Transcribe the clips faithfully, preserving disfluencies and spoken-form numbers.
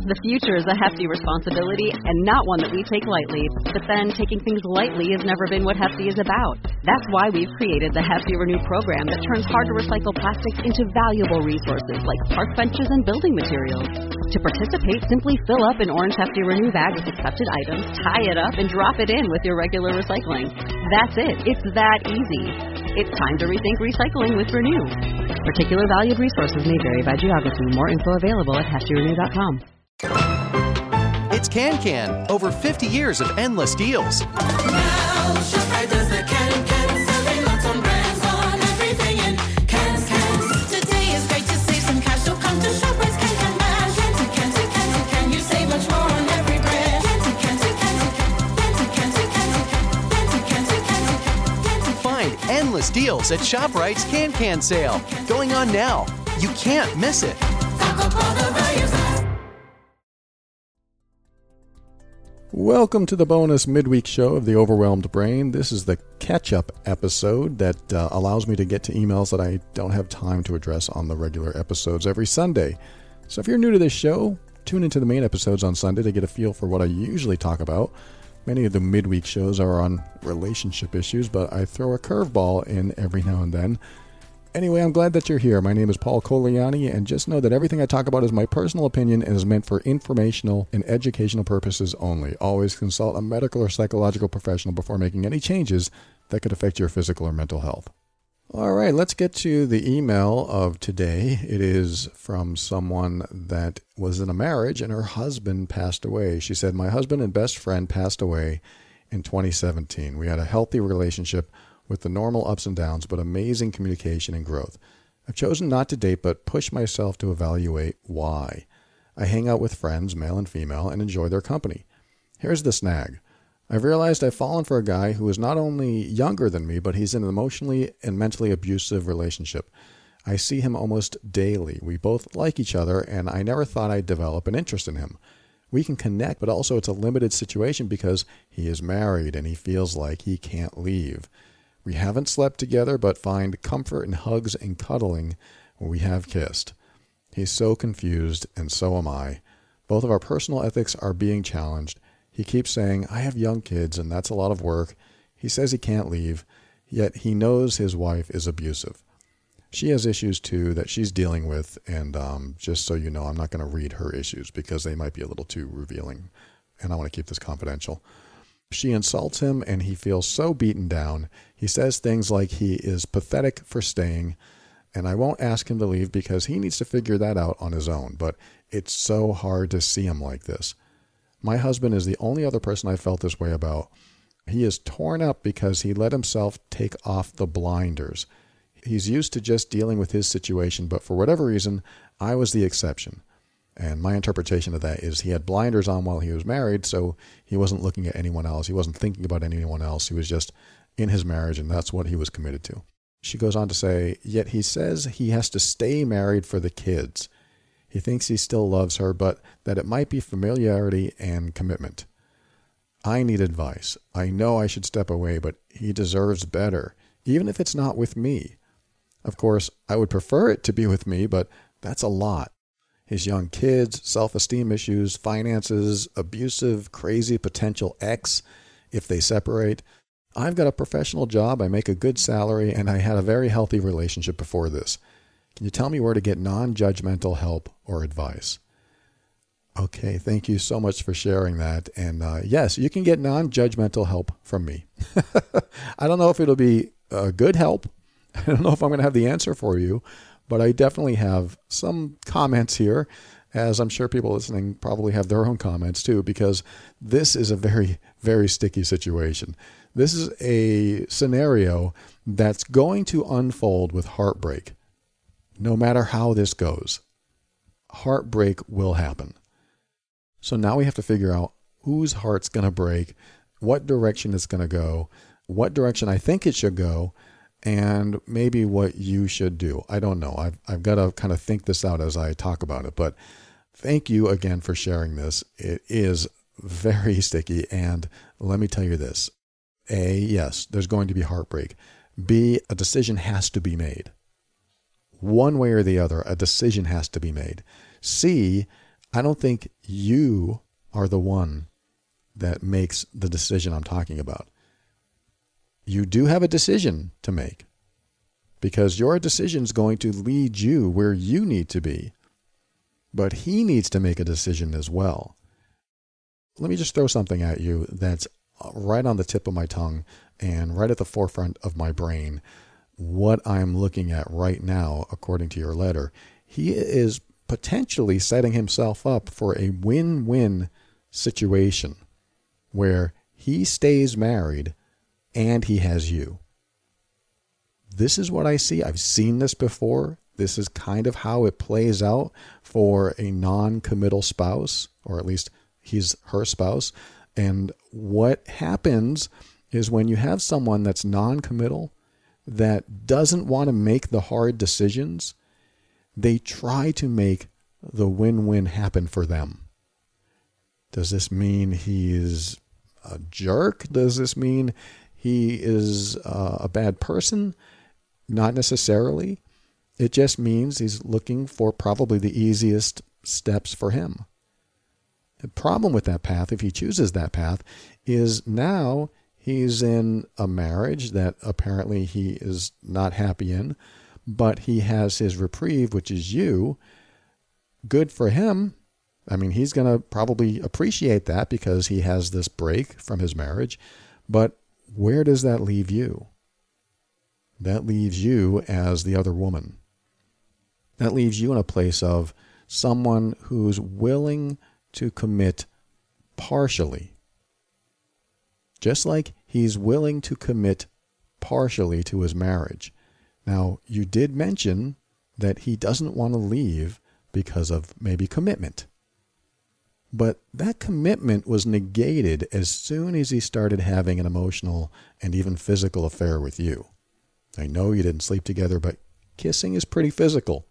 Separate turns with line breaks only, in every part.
The future is a hefty responsibility and not one that we take lightly. But then taking things lightly has never been what Hefty is about. That's why we've created the Hefty Renew program that turns hard-to-recycle plastics into valuable resources like park benches and building materials. To participate, simply fill up an orange Hefty Renew bag with accepted items, tie it up, and drop it in with your regular recycling. That's it. It's that easy. It's time to rethink recycling with Renew. Particular valued resources may vary by geography. More info available at hefty renew dot com.
It's KanCan, over fifty years of endless deals.
Now, ShopRite does the can-can, serving lots on brands on everything in cans, cans. Today is great to save some cash, so come to ShopRite's can-can bash. Can to can to can to can, you save much more on every brand. Can to can to can to can, can to can to can to can, can to can to can to can.
Find endless deals at ShopRite's KanCan sale. Going on now. You can't miss it.
Stock up all the values.
Welcome to the bonus midweek show of The Overwhelmed Brain. This is the catch-up episode that uh, allows me to get to emails that I don't have time to address on the regular episodes every Sunday. So if you're new to this show, tune into the main episodes on Sunday to get a feel for what I usually talk about. Many of the midweek shows are on relationship issues, but I throw a curveball in every now and then. Anyway, I'm glad that you're here. My name is Paul Coliani, and just know that everything I talk about is my personal opinion and is meant for informational and educational purposes only. Always consult a medical or psychological professional before making any changes that could affect your physical or mental health. All right, let's get to the email of today. It is from someone that was in a marriage and her husband passed away. She said, "My husband and best friend passed away in twenty seventeen. We had a healthy relationship with the normal ups and downs, but amazing communication and growth. I've chosen not to date, but push myself to evaluate why. I hang out with friends, male and female, and enjoy their company. Here's the snag. I've realized I've fallen for a guy who is not only younger than me, but he's in an emotionally and mentally abusive relationship. I see him almost daily. We both like each other, and I never thought I'd develop an interest in him. We can connect, but also it's a limited situation because he is married and he feels like he can't leave. We haven't slept together, but find comfort in hugs and cuddling when we have kissed. He's so confused, and so am I. Both of our personal ethics are being challenged. He keeps saying, I have young kids, and that's a lot of work. He says he can't leave, yet he knows his wife is abusive. She has issues, too, that she's dealing with, and um, just so you know, I'm not going to read her issues because they might be a little too revealing, and I want to keep this confidential. She insults him, and he feels so beaten down. He says things like he is pathetic for staying, and I won't ask him to leave because he needs to figure that out on his own, but it's so hard to see him like this. My husband is the only other person I felt this way about. He is torn up because he let himself take off the blinders. He's used to just dealing with his situation, but for whatever reason, I was the exception. And my interpretation of that is he had blinders on while he was married, so he wasn't looking at anyone else. He wasn't thinking about anyone else. He was just in his marriage, and that's what he was committed to. She goes on to say, yet he says he has to stay married for the kids. He thinks he still loves her, but that it might be familiarity and commitment. I need advice. I know I should step away, but he deserves better, even if it's not with me. Of course, I would prefer it to be with me, but that's a lot. His young kids, self-esteem issues, finances, abusive, crazy potential ex if they separate. I've got a professional job, I make a good salary, and I had a very healthy relationship before this. Can you tell me where to get non-judgmental help or advice? Okay, thank you so much for sharing that. And uh, yes, you can get non-judgmental help from me. I don't know if it'll be uh, good help. I don't know if I'm going to have the answer for you, but I definitely have some comments here, as I'm sure people listening probably have their own comments too, because this is a very, very sticky situation. This is a scenario that's going to unfold with heartbreak. No matter how this goes, heartbreak will happen. So now we have to figure out whose heart's going to break, what direction it's going to go, what direction I think it should go, and maybe what you should do. I don't know. I've, I've got to kind of think this out as I talk about it. But thank you again for sharing this. It is very sticky. And let me tell you this. A, yes, there's going to be heartbreak. B, a decision has to be made. One way or the other, a decision has to be made. C, I don't think you are the one that makes the decision I'm talking about. You do have a decision to make because your decision is going to lead you where you need to be. But he needs to make a decision as well. Let me just throw something at you that's right on the tip of my tongue and right at the forefront of my brain. What I'm looking at right now, according to your letter, he is potentially setting himself up for a win-win situation where he stays married and he has you. This is what I see. I've seen this before. This is kind of how it plays out for a non-committal spouse, or at least he's her spouse. And what happens is when you have someone that's non-committal, that doesn't want to make the hard decisions, they try to make the win-win happen for them. Does this mean he's a jerk? Does this mean he is uh, a bad person? Not necessarily. It just means he's looking for probably the easiest steps for him. The problem with that path, if he chooses that path, is now he's in a marriage that apparently he is not happy in, but he has his reprieve, which is you. Good for him. I mean, he's going to probably appreciate that because he has this break from his marriage. But where does that leave you? That leaves you as the other woman. That leaves you in a place of someone who's willing to commit partially. Just like he's willing to commit partially to his marriage. Now, you did mention that he doesn't want to leave because of maybe commitment. But that commitment was negated as soon as he started having an emotional and even physical affair with you. I know you didn't sleep together, but kissing is pretty physical.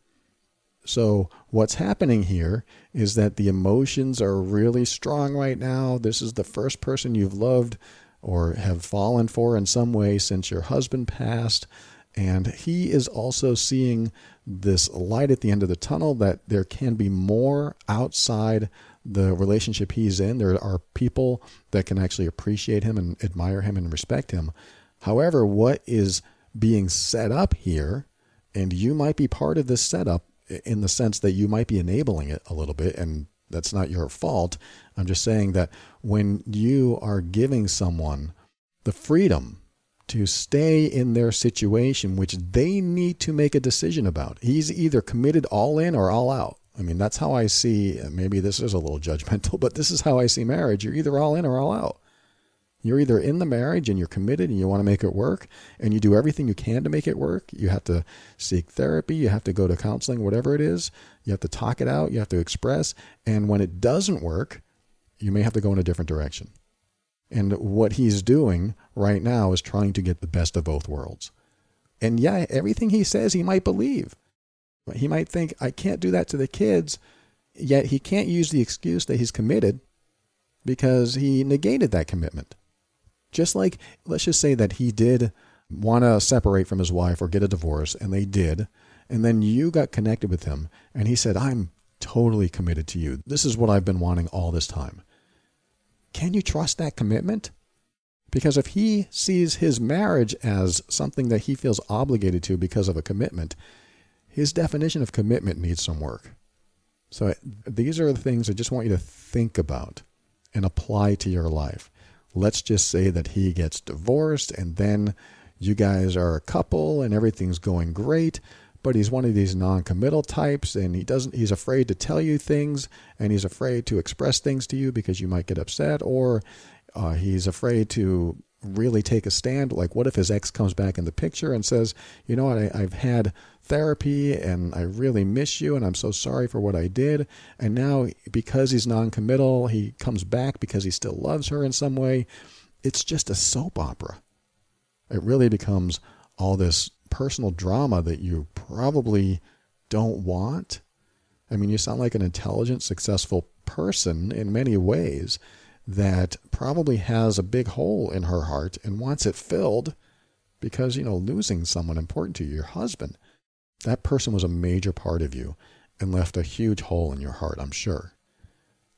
So what's happening here is that the emotions are really strong right now. This is the first person you've loved or have fallen for in some way since your husband passed. And he is also seeing this light at the end of the tunnel that there can be more outside the relationship he's in. There are people that can actually appreciate him and admire him and respect him. However, what is being set up here, and you might be part of this setup in the sense that you might be enabling it a little bit, and that's not your fault. I'm just saying that when you are giving someone the freedom to stay in their situation, which they need to make a decision about, he's either committed all in or all out. I mean, that's how I see, maybe this is a little judgmental, but this is how I see marriage. You're either all in or all out. You're either in the marriage and you're committed and you want to make it work and you do everything you can to make it work. You have to seek therapy. You have to go to counseling, whatever it is. You have to talk it out. You have to express. And when it doesn't work, you may have to go in a different direction. And what he's doing right now is trying to get the best of both worlds. And yeah, everything he says, he might believe. He might think, I can't do that to the kids, yet he can't use the excuse that he's committed because he negated that commitment. Just like, let's just say that he did want to separate from his wife or get a divorce, and they did, and then you got connected with him, and he said, I'm totally committed to you. This is what I've been wanting all this time. Can you trust that commitment? Because if he sees his marriage as something that he feels obligated to because of a commitment, his definition of commitment needs some work. So these are the things I just want you to think about and apply to your life. Let's just say that he gets divorced and then you guys are a couple and everything's going great, but he's one of these non-committal types and he doesn't, he's afraid to tell you things and he's afraid to express things to you because you might get upset, or uh, he's afraid to really take a stand. Like, what if his ex comes back in the picture and says, you know what, I, I've had therapy and I really miss you and I'm so sorry for what I did. And now because he's non-committal, he comes back because he still loves her in some way. It's just a soap opera. It really becomes all this personal drama that you probably don't want. I mean, you sound like an intelligent, successful person in many ways that probably has a big hole in her heart and wants it filled because, you know, losing someone important to you, your husband, that person was a major part of you and left a huge hole in your heart, I'm sure.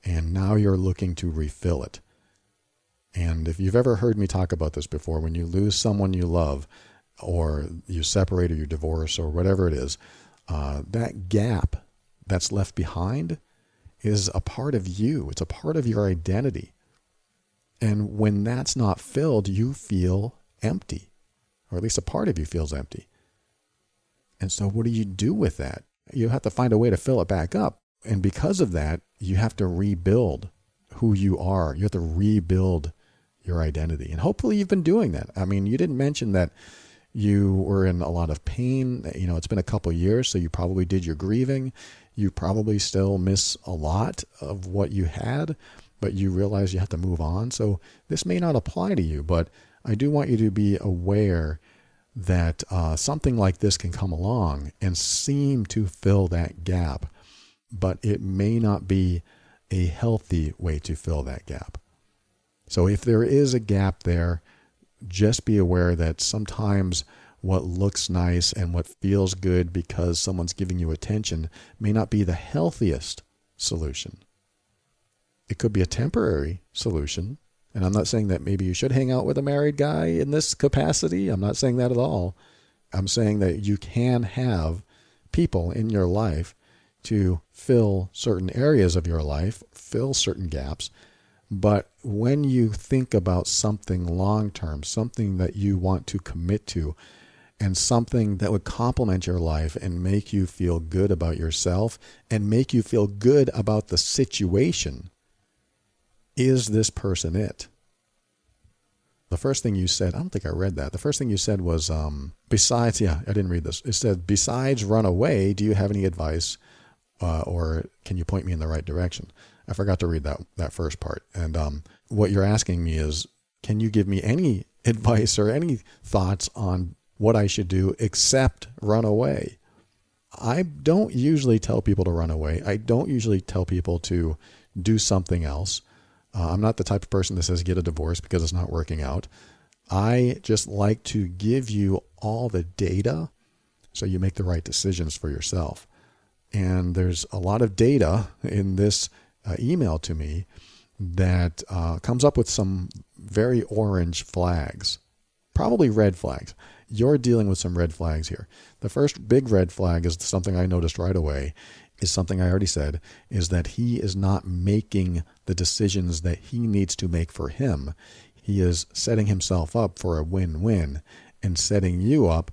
and now you're looking to refill it. And if you've ever heard me talk about this before, when you lose someone you love, or you separate, or you divorce, or whatever it is, uh, that gap that's left behind is a part of you. It's a part of your identity. And when that's not filled, you feel empty, or at least a part of you feels empty. And so what do you do with that? You have to find a way to fill it back up. And because of that, you have to rebuild who you are. You have to rebuild your identity. And hopefully you've been doing that. I mean, you didn't mention that you were in a lot of pain. You know, it's been a couple of years, so you probably did your grieving. You probably still miss a lot of what you had, but you realize you have to move on. So this may not apply to you, but I do want you to be aware that uh, something like this can come along and seem to fill that gap, but it may not be a healthy way to fill that gap. So if there is a gap there, just be aware that sometimes what looks nice and what feels good because someone's giving you attention may not be the healthiest solution. It could be a temporary solution. And I'm not saying that maybe you should hang out with a married guy in this capacity. I'm not saying that at all. I'm saying that you can have people in your life to fill certain areas of your life, fill certain gaps. But when you think about something long-term, something that you want to commit to, and something that would complement your life and make you feel good about yourself and make you feel good about the situation, is this person it? The first thing you said, I don't think I read that. The first thing you said was, um, besides, yeah, I didn't read this. It said, besides run away, do you have any advice uh, or can you point me in the right direction? I forgot to read that that first part. And um, what you're asking me is, can you give me any advice or any thoughts on what I should do except run away? I don't usually tell people to run away. I don't usually tell people to do something else. Uh, I'm not the type of person that says get a divorce because it's not working out. I just like to give you all the data so you make the right decisions for yourself. And there's a lot of data in this uh, email to me that uh, comes up with some very orange flags, probably red flags. You're dealing with some red flags here. The first big red flag is something I noticed right away, is something I already said, is that he is not making the decisions that he needs to make for him. He is setting himself up for a win-win and setting you up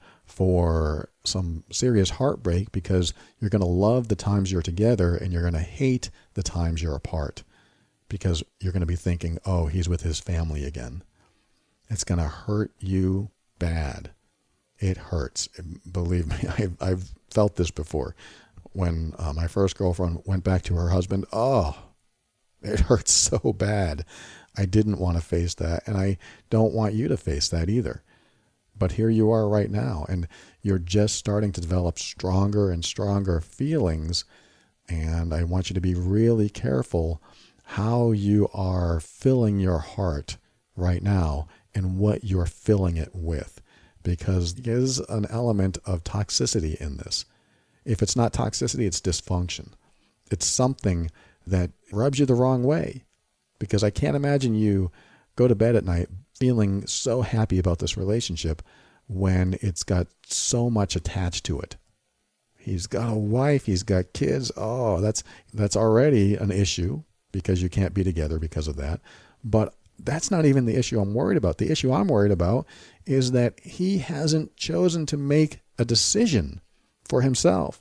for some serious heartbreak because you're going to love the times you're together and you're going to hate the times you're apart because you're going to be thinking, oh, he's with his family again. It's going to hurt you bad. It hurts. Believe me, I've, I've felt this before. When uh, my first girlfriend went back to her husband, oh, it hurts so bad. I didn't want to face that, and I don't want you to face that either. But here you are right now, and you're just starting to develop stronger and stronger feelings, and I want you to be really careful how you are filling your heart right now and what you're filling it with, because there is an element of toxicity in this. If it's not toxicity, it's dysfunction. It's something that rubs you the wrong way, because I can't imagine you go to bed at night feeling so happy about this relationship when it's got so much attached to it. He's got a wife, he's got kids. Oh, that's that's already an issue because you can't be together because of that. But that's not even the issue I'm worried about. The issue I'm worried about is that he hasn't chosen to make a decision for himself.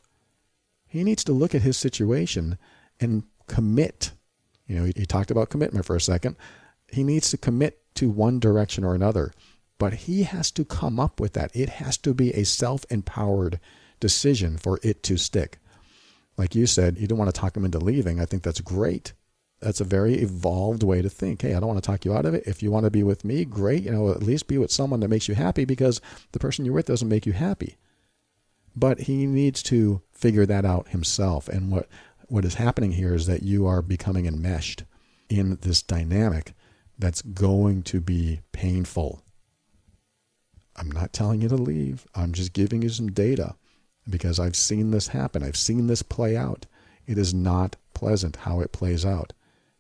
He needs to look at his situation and commit. You know, he, he talked about commitment for a second. He needs to commit to one direction or another, but he has to come up with that. It has to be a self-empowered decision for it to stick. Like you said, you don't want to talk him into leaving. I think that's great. That's a very evolved way to think. Hey, I don't want to talk you out of it. If you want to be with me, great. You know, at least be with someone that makes you happy, because the person you're with doesn't make you happy. But he needs to figure that out himself. And what, what is happening here is that you are becoming enmeshed in this dynamic that's going to be painful. I'm not telling you to leave. I'm just giving you some data because I've seen this happen. I've seen this play out. It is not pleasant how it plays out.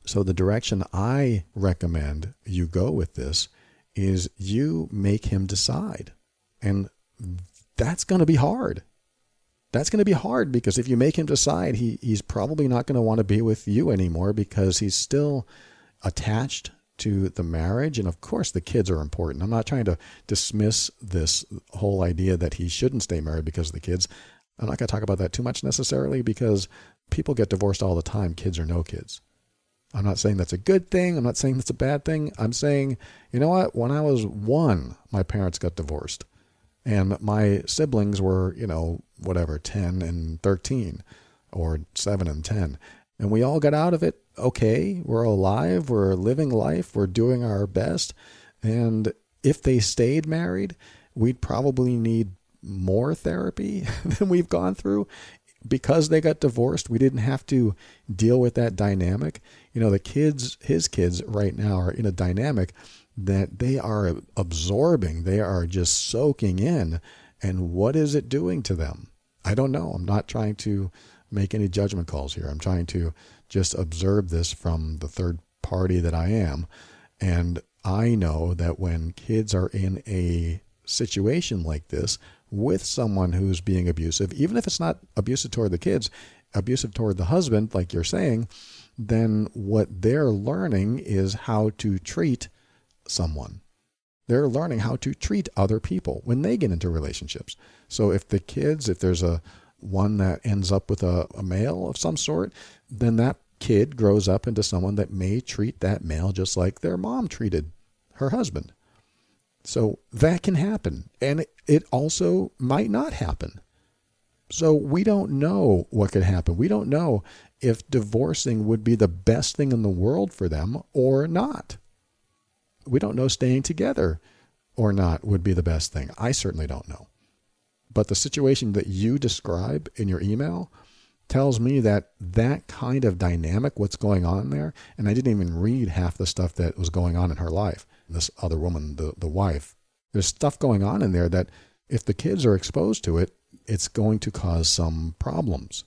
So the direction I recommend you go with this is you make him decide. And that's going to be hard. That's going to be hard because if you make him decide, he, he's probably not going to want to be with you anymore because he's still attached to the marriage. And of course, the kids are important. I'm not trying to dismiss this whole idea that he shouldn't stay married because of the kids. I'm not going to talk about that too much necessarily because people get divorced all the time, kids or no kids. I'm not saying that's a good thing. I'm not saying that's a bad thing. I'm saying, you know what? When I was one, my parents got divorced. And my siblings were, you know, whatever, ten and thirteen or seven and ten. And we all got out of it okay. We're alive. We're living life. We're doing our best. And if they stayed married, we'd probably need more therapy than we've gone through. Because they got divorced, we didn't have to deal with that dynamic. You know, the kids, his kids right now are in a dynamic that they are absorbing. They are just soaking in. And what is it doing to them? I don't know. I'm not trying to make any judgment calls here. I'm trying to just observe this from the third party that I am. And I know that when kids are in a situation like this with someone who's being abusive, even if it's not abusive toward the kids, abusive toward the husband, like you're saying, then what they're learning is how to treat someone. They're learning how to treat other people when they get into relationships. So if the kids, if there's a one that ends up with a, a male of some sort, then that kid grows up into someone that may treat that male just like their mom treated her husband. So that can happen. And it also might not happen. So we don't know what could happen. We don't know if divorcing would be the best thing in the world for them or not. We don't know staying together or not would be the best thing. I certainly don't know. But the situation that you describe in your email tells me that that kind of dynamic, what's going on there, and I didn't even read half the stuff that was going on in her life, this other woman, the, the wife. There's stuff going on in there that if the kids are exposed to it, it's going to cause some problems.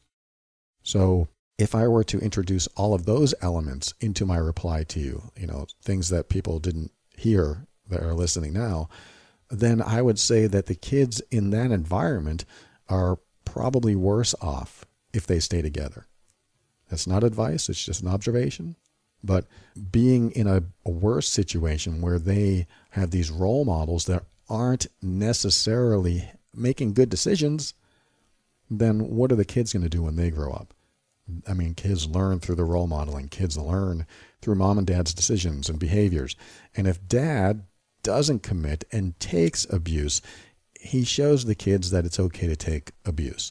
So if I were to introduce all of those elements into my reply to you, you know, things that people didn't hear that are listening now, then I would say that the kids in that environment are probably worse off if they stay together. That's not advice. It's just an observation. But being in a, a worse situation where they have these role models that aren't necessarily making good decisions, then what are the kids going to do when they grow up? I mean, kids learn through the role modeling. Kids learn through mom and dad's decisions and behaviors. And if dad doesn't commit and takes abuse, he shows the kids that it's okay to take abuse.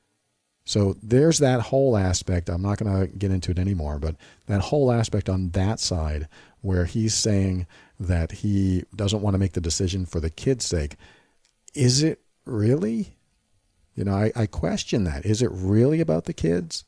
So there's that whole aspect. I'm not going to get into it anymore, but that whole aspect on that side where he's saying that he doesn't want to make the decision for the kid's sake. Is it really? You know, I, I question that. Is it really about the kids?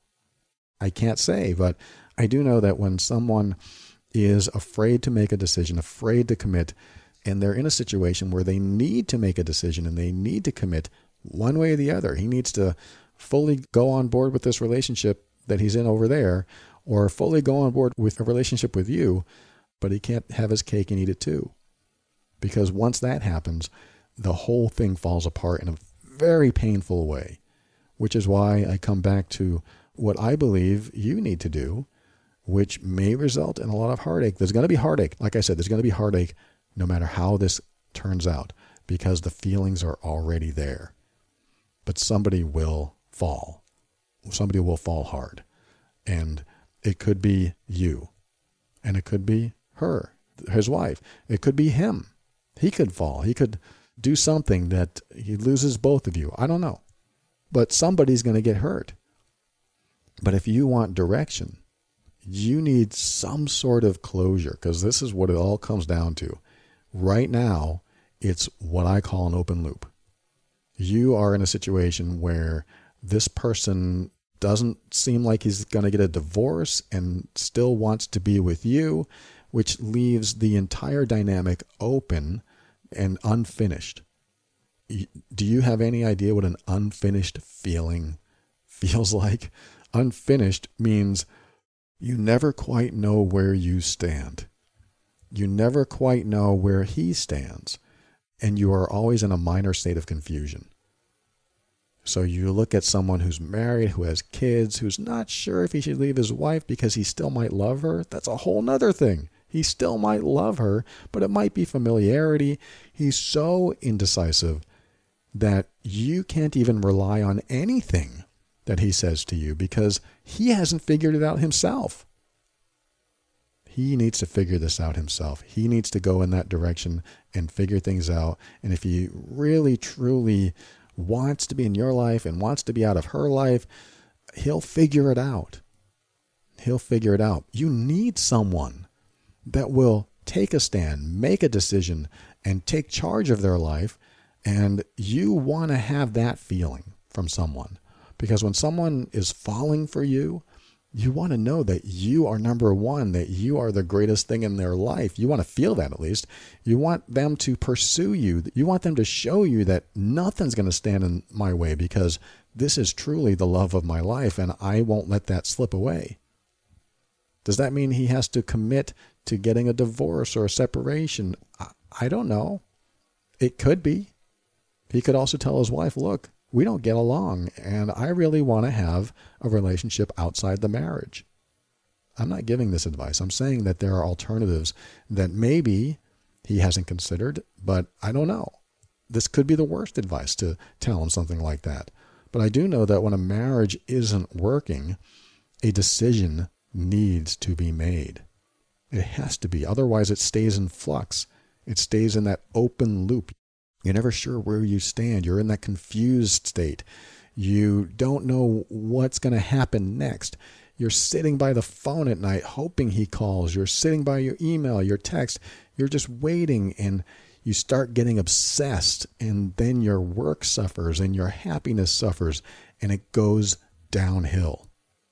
I can't say, but I do know that when someone is afraid to make a decision, afraid to commit, and they're in a situation where they need to make a decision and they need to commit one way or the other, he needs to fully go on board with this relationship that he's in over there, or fully go on board with a relationship with you, but he can't have his cake and eat it too. Because once that happens, the whole thing falls apart in a very painful way, which is why I come back to what I believe you need to do, which may result in a lot of heartache. There's going to be heartache. Like I said, there's going to be heartache no matter how this turns out, because the feelings are already there. But somebody will fall. Somebody will fall hard. And it could be you. And it could be her, his wife. It could be him. He could fall. He could do something that he loses both of you. I don't know. But somebody's going to get hurt. But if you want direction, you need some sort of closure, because this is what it all comes down to. Right now, it's what I call an open loop. You are in a situation where this person doesn't seem like he's going to get a divorce and still wants to be with you, which leaves the entire dynamic open and unfinished. Do you have any idea what an unfinished feeling feels like? Unfinished means You never quite know where you stand. You never quite know where he stands. And you are always in a minor state of confusion. So you look at someone who's married, who has kids, who's not sure if he should leave his wife because he still might love her. That's a whole nother thing. He still might love her, but it might be familiarity. He's so indecisive that you can't even rely on anything that he says to you because he hasn't figured it out himself. He needs to figure this out himself. He needs to go in that direction and figure things out. And if he really, truly wants to be in your life and wants to be out of her life, he'll figure it out. He'll figure it out. You need someone that will take a stand, make a decision, and take charge of their life. And you want to have that feeling from someone. Because when someone is falling for you, you want to know that you are number one, that you are the greatest thing in their life. You want to feel that at least. You want them to pursue you. You want them to show you that nothing's going to stand in my way because this is truly the love of my life and I won't let that slip away. Does that mean he has to commit to getting a divorce or a separation? I don't know. It could be. He could also tell his wife, look, we don't get along, and I really want to have a relationship outside the marriage. I'm not giving this advice. I'm saying that there are alternatives that maybe he hasn't considered, but I don't know. This could be the worst advice to tell him something like that. But I do know that when a marriage isn't working, a decision needs to be made. It has to be. Otherwise, it stays in flux. It stays in that open loop. You're never sure where you stand. You're in that confused state. You don't know what's going to happen next. You're sitting by the phone at night hoping he calls. You're sitting by your email, your text. You're just waiting, and you start getting obsessed, and then your work suffers and your happiness suffers, and it goes downhill.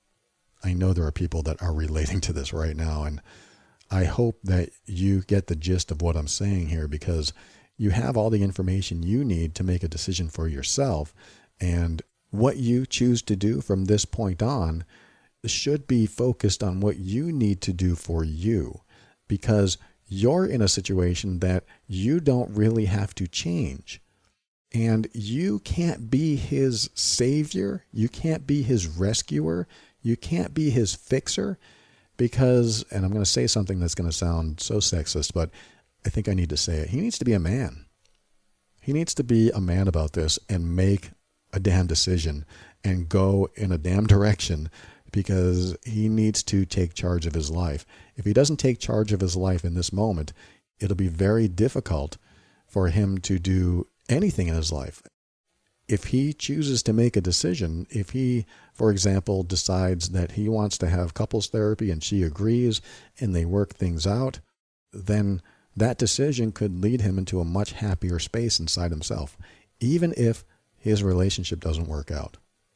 I know there are people that are relating to this right now, and I hope that you get the gist of what I'm saying here, because you have all the information you need to make a decision for yourself, and what you choose to do from this point on should be focused on what you need to do for you, because you're in a situation that you don't really have to change, and you can't be his savior. You can't be his rescuer. You can't be his fixer, because, and I'm going to say something that's going to sound so sexist, but I think I need to say it. He needs to be a man. He needs to be a man about this and make a damn decision and go in a damn direction, because he needs to take charge of his life. If he doesn't take charge of his life in this moment, it'll be very difficult for him to do anything in his life. If he chooses to make a decision, if he, for example, decides that he wants to have couples therapy and she agrees and they work things out, then that decision could lead him into a much happier space inside himself, even if his relationship doesn't work out.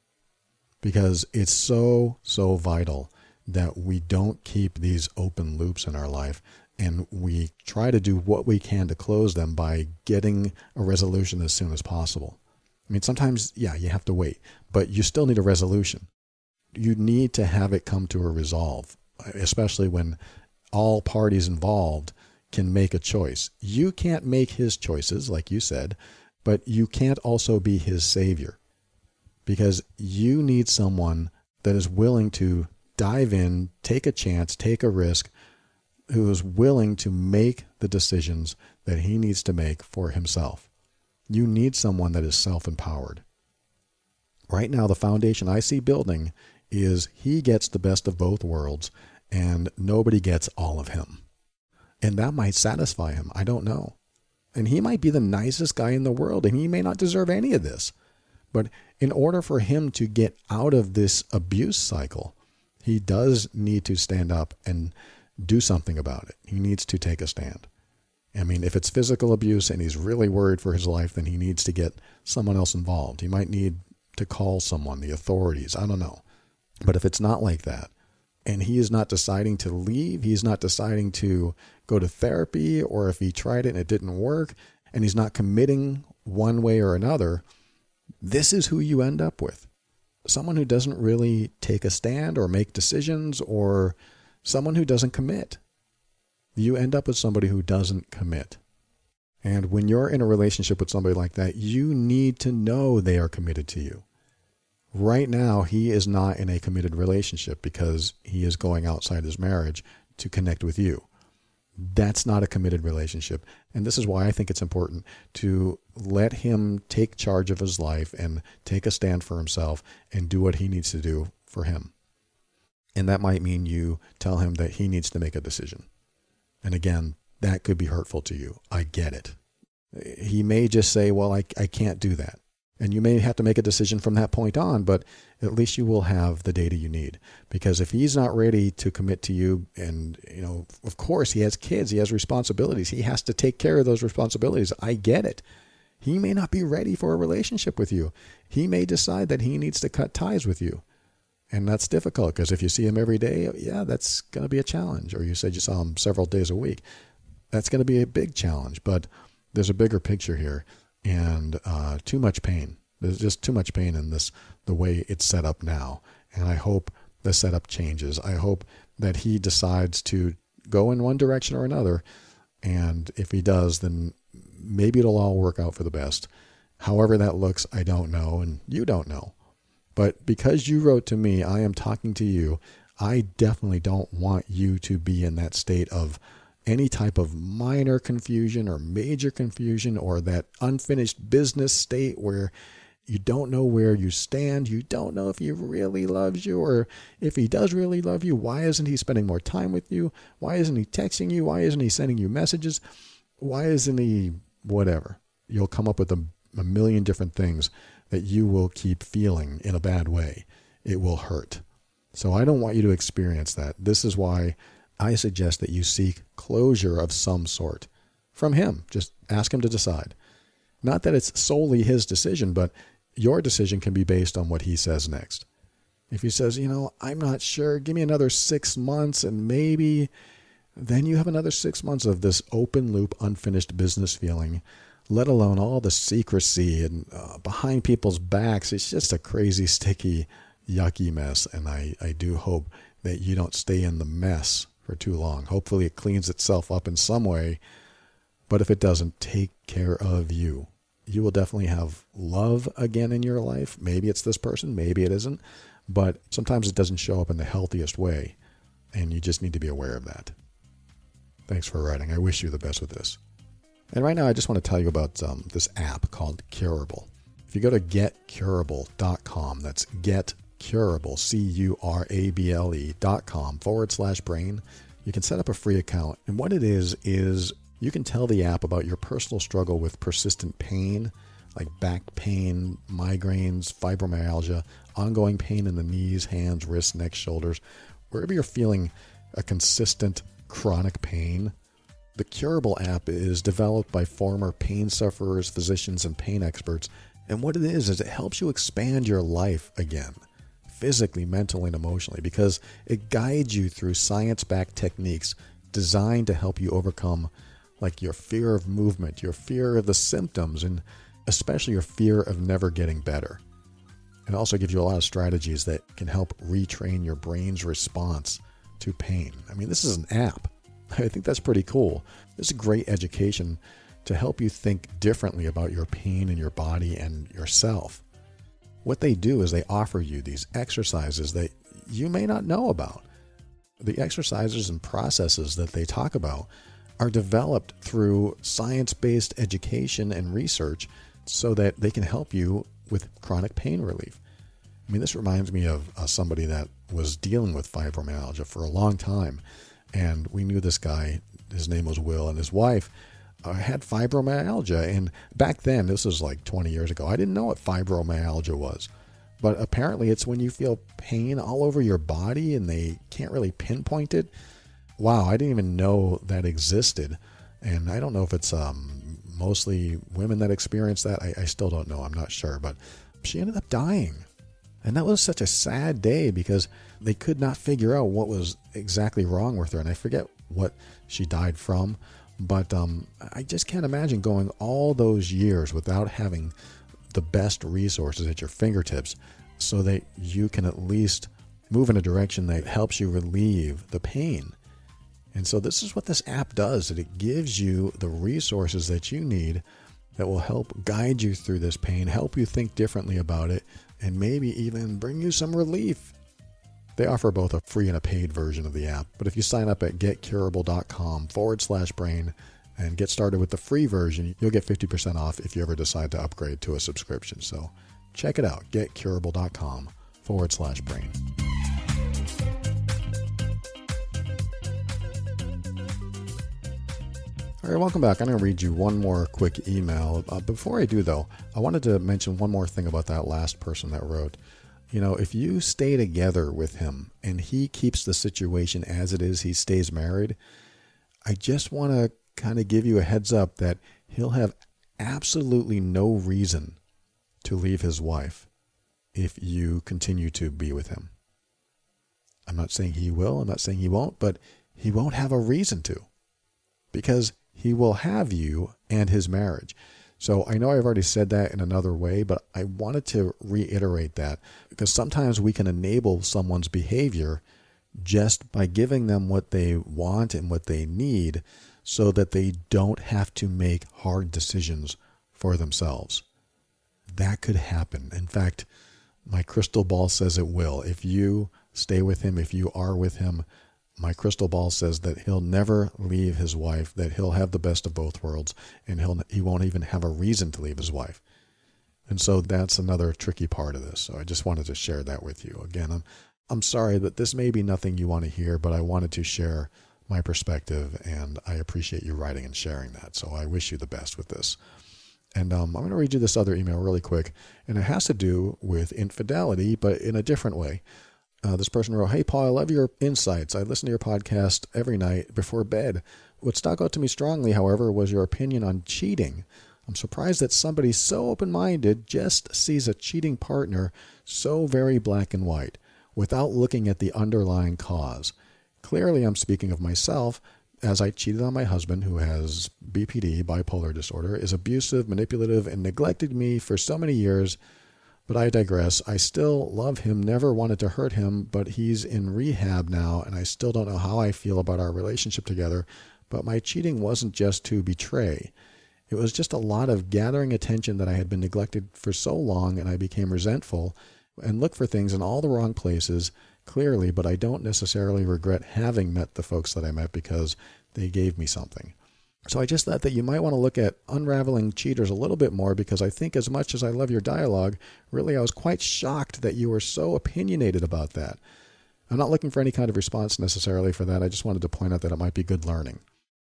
Because it's so, so vital that we don't keep these open loops in our life, and we try to do what we can to close them by getting a resolution as soon as possible. I mean, sometimes, yeah, you have to wait, but you still need a resolution. You need to have it come to a resolve, especially when all parties involved can make a choice. You can't make his choices, like you said, but you can't also be his savior, because you need someone that is willing to dive in, take a chance, take a risk, who is willing to make the decisions that he needs to make for himself. You need someone that is self-empowered. Right now, the foundation I see building is he gets the best of both worlds and nobody gets all of him. And that might satisfy him. I don't know. And he might be the nicest guy in the world, and he may not deserve any of this. But in order for him to get out of this abuse cycle, he does need to stand up and do something about it. He needs to take a stand. I mean, if it's physical abuse and he's really worried for his life, then he needs to get someone else involved. He might need to call someone, the authorities. I don't know. But if it's not like that, and he is not deciding to leave, he's not deciding to go to therapy, or if he tried it and it didn't work, and he's not committing one way or another, this is who you end up with. someone who doesn't really take a stand or make decisions, or someone who doesn't commit. You end up with somebody who doesn't commit. And when you're in a relationship with somebody like that, you need to know they are committed to you. Right now, he is not in a committed relationship because he is going outside his marriage to connect with you. That's not a committed relationship. And this is why I think it's important to let him take charge of his life and take a stand for himself and do what he needs to do for him. And that might mean you tell him that he needs to make a decision. And again, that could be hurtful to you. I get it. He may just say, well, I, I can't do that. And you may have to make a decision from that point on, but at least you will have the data you need. Because if he's not ready to commit to you, and, you know, of course he has kids, he has responsibilities, he has to take care of those responsibilities. I get it. He may not be ready for a relationship with you. He may decide that he needs to cut ties with you. And that's difficult because if you see him every day, yeah, that's going to be a challenge. Or you said you saw him several days a week. That's going to be a big challenge. But there's a bigger picture here, and uh, too much pain. There's just too much pain in this, the way it's set up now. And I hope the setup changes. I hope that he decides to go in one direction or another. And if he does, then maybe it'll all work out for the best. However that looks, I don't know, and you don't know. But because you wrote to me, I am talking to you. I definitely don't want you to be in that state of any type of minor confusion or major confusion, or that unfinished business state where you don't know where you stand. You don't know if he really loves you, or if he does really love you, why isn't he spending more time with you? Why isn't he texting you? Why isn't he sending you messages? Why isn't he whatever? You'll come up with a, a million different things that you will keep feeling in a bad way. It will hurt. So I don't want you to experience that. This is why I suggest that you seek closure of some sort from him. Just ask him to decide. Not that it's solely his decision, but your decision can be based on what he says next. If he says, you know, I'm not sure, give me another six months and maybe, then you have another six months of this open loop, unfinished business feeling, let alone all the secrecy and uh, behind people's backs. It's just a crazy, sticky, yucky mess. And I, I do hope that you don't stay in the mess for too long. Hopefully it cleans itself up in some way. But if it doesn't, take care of you. You will definitely have love again in your life. Maybe it's this person, maybe it isn't. But sometimes it doesn't show up in the healthiest way. And you just need to be aware of that. Thanks for writing. I wish you the best with this. And right now, I just want to tell you about um, this app called Curable. If you go to get curable dot com, that's getcurable, C U R A B L E dot com forward slash brain, you can set up a free account. And what it is, is you can tell the app about your personal struggle with persistent pain, like back pain, migraines, fibromyalgia, ongoing pain in the knees, hands, wrists, neck, shoulders, wherever you're feeling a consistent chronic pain. The Curable app is developed by former pain sufferers, physicians, and pain experts. And what it is, is it helps you expand your life again, physically, mentally, and emotionally, because it guides you through science-backed techniques designed to help you overcome like your fear of movement, your fear of the symptoms, and especially your fear of never getting better. It also gives you a lot of strategies that can help retrain your brain's response to pain. I mean, this is an app. I think that's pretty cool. This is a great education to help you think differently about your pain in your body and yourself. What they do is they offer you these exercises that you may not know about. The exercises and processes that they talk about are developed through science-based education and research so that they can help you with chronic pain relief. I mean, this reminds me of uh, somebody that was dealing with fibromyalgia for a long time. And we knew this guy, his name was Will, and his wife uh, had fibromyalgia. And back then, this was like twenty years ago, I didn't know what fibromyalgia was. But apparently it's when you feel pain all over your body and they can't really pinpoint it. Wow, I didn't even know that existed. And I don't know if it's um, mostly women that experience that. I, I still don't know. I'm not sure. But she ended up dying. And that was such a sad day because they could not figure out what was exactly wrong with her. And I forget what she died from. But um, I just can't imagine going all those years without having the best resources at your fingertips so that you can at least move in a direction that helps you relieve the pain. And so this is what this app does. It gives you the resources that you need that will help guide you through this pain, help you think differently about it, and maybe even bring you some relief. They offer both a free and a paid version of the app. But if you sign up at getcurable.com forward slash brain and get started with the free version, you'll get fifty percent off if you ever decide to upgrade to a subscription. So check it out, getcurable.com forward slash brain. All right, welcome back. I'm going to read you one more quick email. Uh, before I do, though, I wanted to mention one more thing about that last person that wrote. You know, if you stay together with him and he keeps the situation as it is, he stays married, I just want to kind of give you a heads up that he'll have absolutely no reason to leave his wife if you continue to be with him. I'm not saying he will, I'm not saying he won't, but he won't have a reason to, because he will have you and his marriage. So I know I've already said that in another way, but I wanted to reiterate that because sometimes we can enable someone's behavior just by giving them what they want and what they need so that they don't have to make hard decisions for themselves. That could happen. In fact, my crystal ball says it will. If you stay with him, if you are with him, my crystal ball says that he'll never leave his wife, that he'll have the best of both worlds, and he'll he won't even have a reason to leave his wife. And so that's another tricky part of this. So I just wanted to share that with you. Again, I'm I'm sorry that this may be nothing you want to hear, but I wanted to share my perspective, and I appreciate you writing and sharing that. So I wish you the best with this. And um, I'm going to read you this other email really quick, and it has to do with infidelity, but in a different way. Uh, this person wrote, "Hey, Paul, I love your insights. I listen to your podcast every night before bed. What stuck out to me strongly, however, was your opinion on cheating. I'm surprised that somebody so open-minded just sees a cheating partner so very black and white without looking at the underlying cause. Clearly, I'm speaking of myself, as I cheated on my husband, who has B P D, bipolar disorder, is abusive, manipulative, and neglected me for so many years. But I digress. I still love him, never wanted to hurt him, but he's in rehab now, and I still don't know how I feel about our relationship together. But my cheating wasn't just to betray. It was just a lot of gathering attention that I had been neglected for so long, and I became resentful and looked for things in all the wrong places, clearly, but I don't necessarily regret having met the folks that I met because they gave me something. So I just thought that you might want to look at unraveling cheaters a little bit more, because I think as much as I love your dialogue, really I was quite shocked that you were so opinionated about that. I'm not looking for any kind of response necessarily for that. I just wanted to point out that it might be good learning."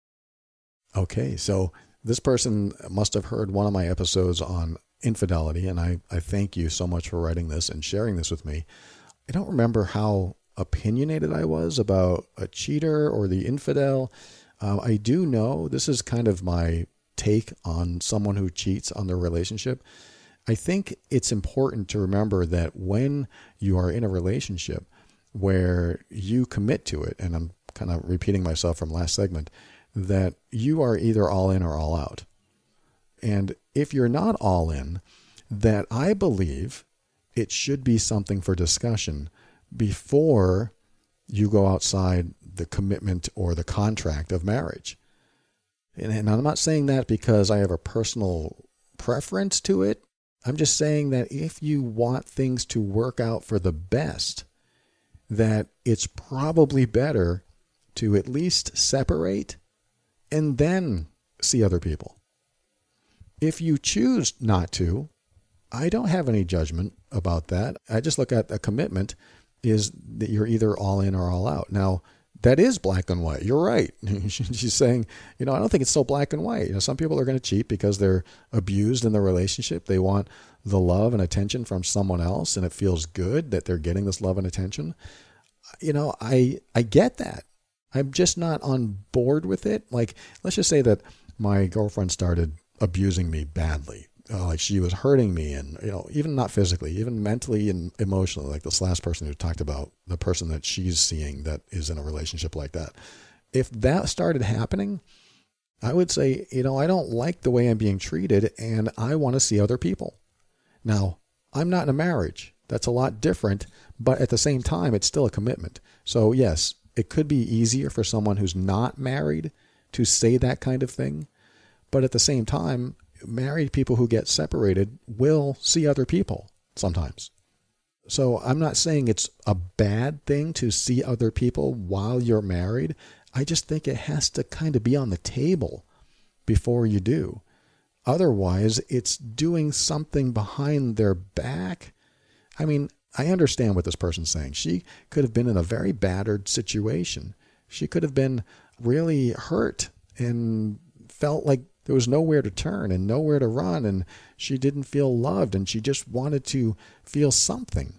Okay, so this person must have heard one of my episodes on infidelity, and I, I thank you so much for writing this and sharing this with me. I don't remember how opinionated I was about a cheater or the infidel. Uh, I do know, this is kind of my take on someone who cheats on their relationship. I think it's important to remember that when you are in a relationship where you commit to it, and I'm kind of repeating myself from last segment, that you are either all in or all out. And if you're not all in, that I believe it should be something for discussion before you go outside the commitment or the contract of marriage. And, and I'm not saying that because I have a personal preference to it. I'm just saying that if you want things to work out for the best, that it's probably better to at least separate and then see other people. If you choose not to, I don't have any judgment about that. I just look at a commitment is that you're either all in or all out. Now, that is black and white. You're right. She's saying, you know, I don't think it's so black and white. You know, some people are going to cheat because they're abused in the relationship. They want the love and attention from someone else, and it feels good that they're getting this love and attention. You know, I I get that. I'm just not on board with it. Like, let's just say that my girlfriend started abusing me badly. Uh, like she was hurting me, and, you know, even not physically, even mentally and emotionally, like this last person who talked about the person that she's seeing that is in a relationship like that. If that started happening, I would say, you know, I don't like the way I'm being treated, and I want to see other people. Now, I'm not in a marriage. That's a lot different, but at the same time, it's still a commitment. So yes, it could be easier for someone who's not married to say that kind of thing. But at the same time, married people who get separated will see other people sometimes. So I'm not saying it's a bad thing to see other people while you're married. I just think it has to kind of be on the table before you do. Otherwise, it's doing something behind their back. I mean, I understand what this person's saying. She could have been in a very battered situation. She could have been really hurt and felt like there was nowhere to turn and nowhere to run, and she didn't feel loved, and she just wanted to feel something.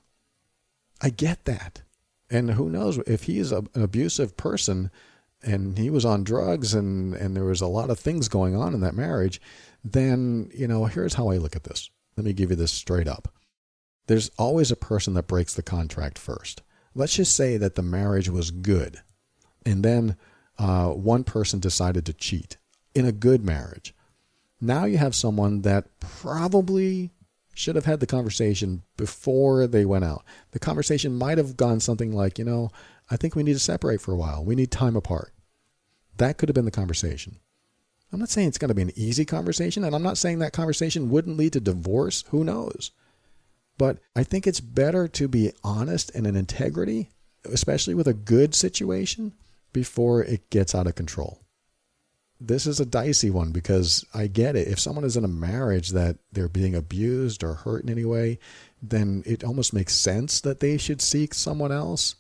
I get that. And who knows, if he's a, an abusive person and he was on drugs and, and there was a lot of things going on in that marriage, then, you know, here's how I look at this. Let me give you this straight up. There's always a person that breaks the contract first. Let's just say that the marriage was good, and then uh, one person decided to cheat in a good marriage. Now you have someone that probably should have had the conversation before they went out. The conversation might have gone something like, you know, I think we need to separate for a while. We need time apart. That could have been the conversation. I'm not saying it's going to be an easy conversation, and I'm not saying that conversation wouldn't lead to divorce. Who knows? But I think it's better to be honest and in integrity, especially with a good situation, before it gets out of control. This is a dicey one because I get it. If someone is in a marriage that they're being abused or hurt in any way, then it almost makes sense that they should seek someone else.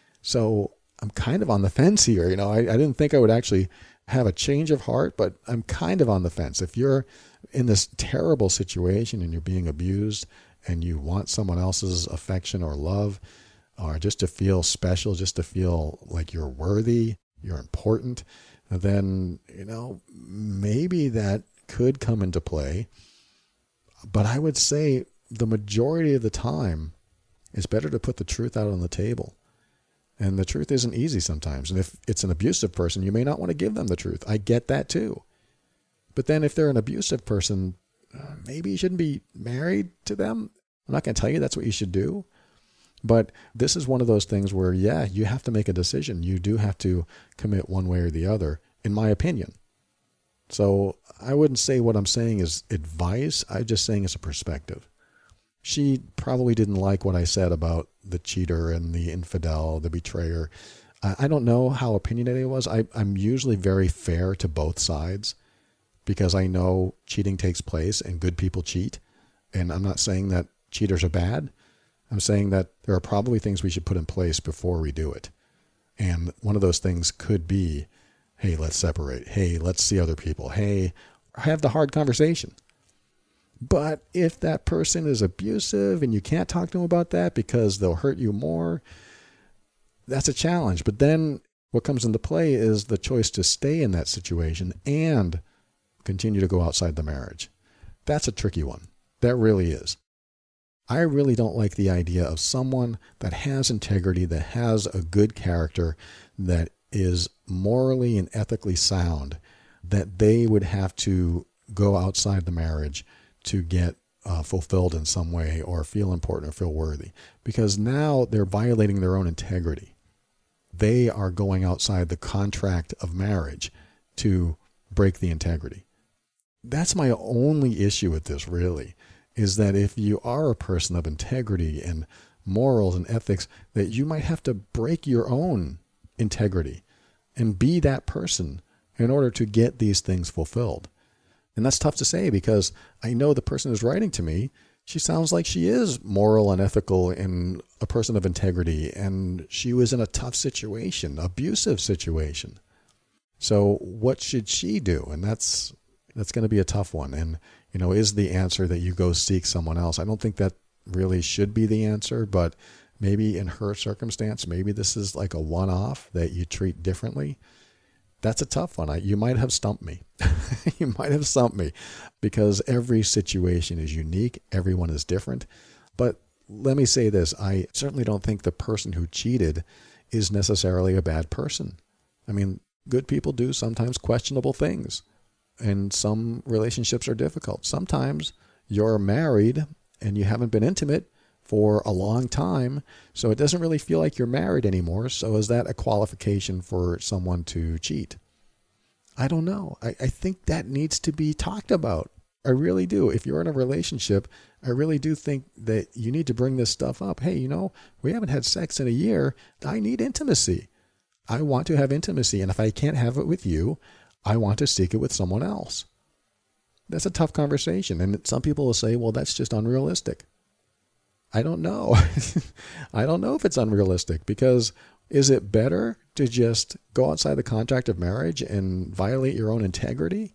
So I'm kind of on the fence here. You know, I, I didn't think I would actually have a change of heart, but I'm kind of on the fence. If you're in this terrible situation and you're being abused and you want someone else's affection or love, or just to feel special, just to feel like you're worthy, you're important, then, you know, maybe that could come into play. But I would say the majority of the time, it's better to put the truth out on the table. And the truth isn't easy sometimes. And if it's an abusive person, you may not want to give them the truth. I get that too. But then if they're an abusive person, maybe you shouldn't be married to them. I'm not going to tell you that's what you should do. But this is one of those things where, yeah, you have to make a decision. You do have to commit one way or the other, in my opinion. So I wouldn't say what I'm saying is advice. I'm just saying it's a perspective. She probably didn't like what I said about the cheater and the infidel, the betrayer. I don't know how opinionated it was. I, I'm usually very fair to both sides because I know cheating takes place and good people cheat. And I'm not saying that cheaters are bad. I'm saying that there are probably things we should put in place before we do it. And one of those things could be, hey, let's separate. Hey, let's see other people. Hey, have the hard conversation. But if that person is abusive and you can't talk to them about that because they'll hurt you more, that's a challenge. But then what comes into play is the choice to stay in that situation and continue to go outside the marriage. That's a tricky one. That really is. I really don't like the idea of someone that has integrity, that has a good character, that is morally and ethically sound, that they would have to go outside the marriage to get uh, fulfilled in some way or feel important or feel worthy. Because now they're violating their own integrity. They are going outside the contract of marriage to break the integrity. That's my only issue with this, really. Is that if you are a person of integrity and morals and ethics, that you might have to break your own integrity and be that person in order to get these things fulfilled. And that's tough to say because I know the person who's writing to me, she sounds like she is moral and ethical and a person of integrity, and she was in a tough situation, abusive situation. So what should she do? And that's that's going to be a tough one. And you know, is the answer that you go seek someone else? I don't think that really should be the answer, but maybe in her circumstance, maybe this is like a one-off that you treat differently. That's a tough one. I, you might have stumped me. You might have stumped me because every situation is unique. Everyone is different. But let me say this. I certainly don't think the person who cheated is necessarily a bad person. I mean, good people do sometimes questionable things. And some relationships are difficult. Sometimes you're married and you haven't been intimate, for a long time, so it doesn't really feel like you're married anymore. So is that a qualification for someone to cheat? I don't know. I, I think that needs to be talked about. I really do. If you're in a relationship, I really do think that you need to bring this stuff up. Hey, you know, we haven't had sex in a year. I need intimacy. I want to have intimacy. And if I can't have it with you, I want to seek it with someone else. That's a tough conversation. And some people will say, well, that's just unrealistic. I don't know. I don't know if it's unrealistic, because is it better to just go outside the contract of marriage and violate your own integrity?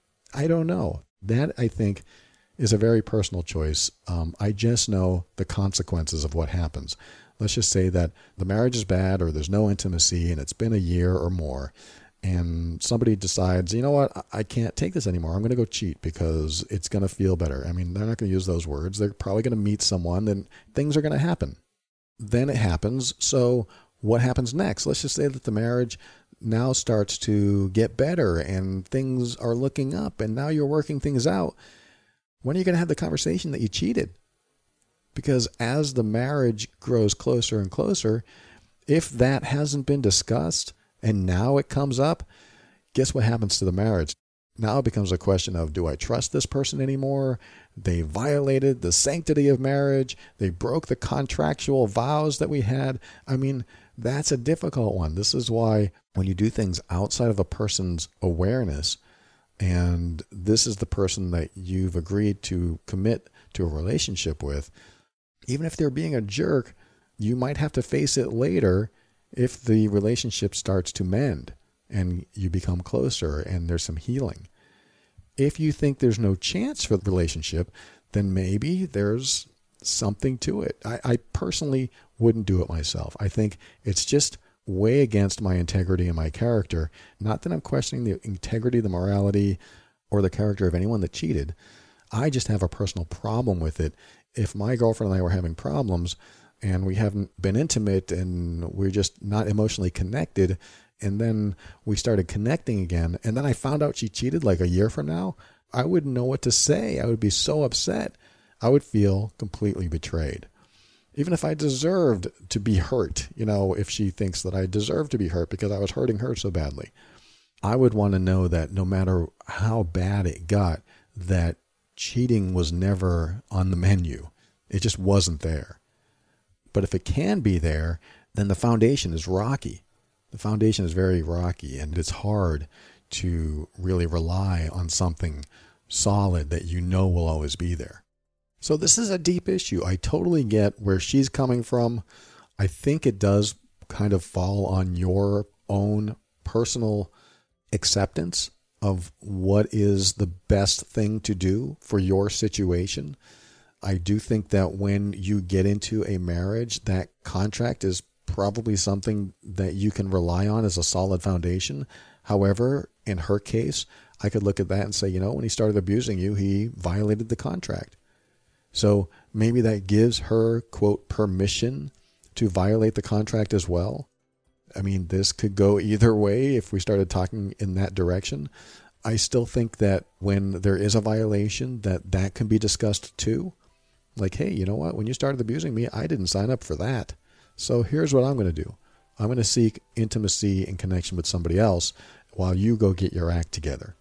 I don't know. That, I think, is a very personal choice. Um, I just know the consequences of what happens. Let's just say that the marriage is bad, or there's no intimacy, and it's been a year or more, and somebody decides, you know what, I can't take this anymore. I'm going to go cheat because it's going to feel better. I mean, they're not going to use those words. They're probably going to meet someone, then things are going to happen. Then it happens. So what happens next? Let's just say that the marriage now starts to get better and things are looking up, and now you're working things out. When are you going to have the conversation that you cheated? Because as the marriage grows closer and closer, if that hasn't been discussed and now it comes up, guess what happens to the marriage? Now it becomes a question of, do I trust this person anymore? They violated the sanctity of marriage. They broke the contractual vows that we had. I mean, that's a difficult one. This is why when you do things outside of a person's awareness, and this is the person that you've agreed to commit to a relationship with, even if they're being a jerk, you might have to face it later if the relationship starts to mend and you become closer and there's some healing. If you think there's no chance for the relationship, then maybe there's something to it. I, I personally wouldn't do it myself. I think it's just way against my integrity and my character. Not that I'm questioning the integrity, the morality, or the character of anyone that cheated. I just have a personal problem with it. If my girlfriend and I were having problems and we haven't been intimate and we're just not emotionally connected, and then we started connecting again, and then I found out she cheated like a year from now, I wouldn't know what to say. I would be so upset. I would feel completely betrayed. Even if I deserved to be hurt, you know, if she thinks that I deserve to be hurt because I was hurting her so badly, I would want to know that no matter how bad it got, that cheating was never on the menu. It just wasn't there. But if it can be there, then the foundation is rocky. The foundation is very rocky, and it's hard to really rely on something solid that you know will always be there. So this is a deep issue. I totally get where she's coming from. I think it does kind of fall on your own personal acceptance of what is the best thing to do for your situation. I do think that when you get into a marriage, that contract is probably something that you can rely on as a solid foundation. However, in her case, I could look at that and say, you know, when he started abusing you, he violated the contract. So maybe that gives her, quote, permission to violate the contract as well. I mean, this could go either way if we started talking in that direction. I still think that when there is a violation, that that can be discussed too. Like, hey, you know what? When you started abusing me, I didn't sign up for that. So here's what I'm going to do. I'm going to seek intimacy and connection with somebody else while you go get your act together.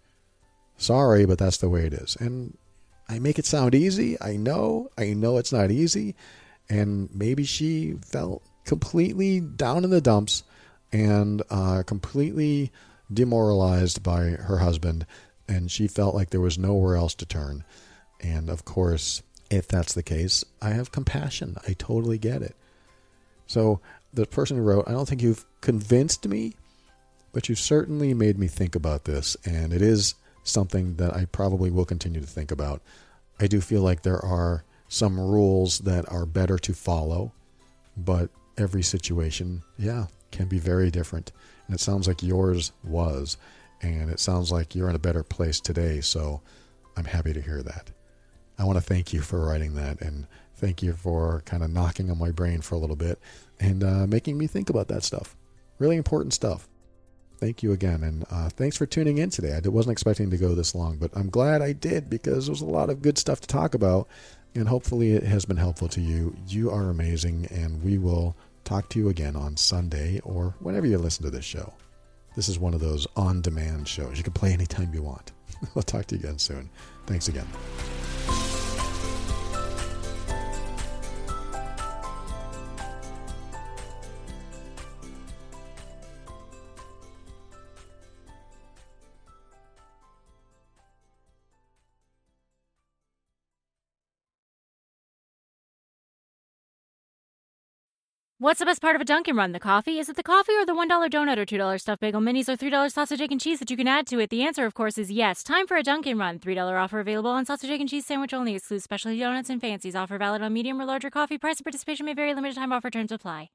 Sorry, but that's the way it is. And I make it sound easy. I know. I know it's not easy. And maybe she felt completely down in the dumps and uh, completely demoralized by her husband. And she felt like there was nowhere else to turn. And of course, if that's the case, I have compassion. I totally get it. So the person who wrote, I don't think you've convinced me, but you've certainly made me think about this. And it is something that I probably will continue to think about. I do feel like there are some rules that are better to follow, but every situation, yeah, can be very different. And it sounds like yours was, and it sounds like you're in a better place today. So I'm happy to hear that. I want to thank you for writing that, and thank you for kind of knocking on my brain for a little bit and uh, making me think about that stuff. Really important stuff. thank you again. And uh, thanks for tuning in today. I wasn't expecting to go this long, but I'm glad I did because there was a lot of good stuff to talk about. And hopefully it has been helpful to you. You are amazing, and we will talk to you again on Sunday or whenever you listen to this show. This is one of those on-demand shows. You can play anytime you want. We'll talk to you again soon. Thanks again.
What's the best part of a Dunkin' Run? The coffee? Is it the coffee or the one dollar donut or two dollar stuffed bagel minis or three dollar sausage, egg, and cheese that you can add to it? The answer, of course, is yes. Time for a Dunkin' Run. three dollar offer available on sausage, egg, and cheese sandwich only. Excludes specialty donuts and fancies. Offer valid on medium or larger coffee. Price and participation may vary. Limited time offer. Terms apply.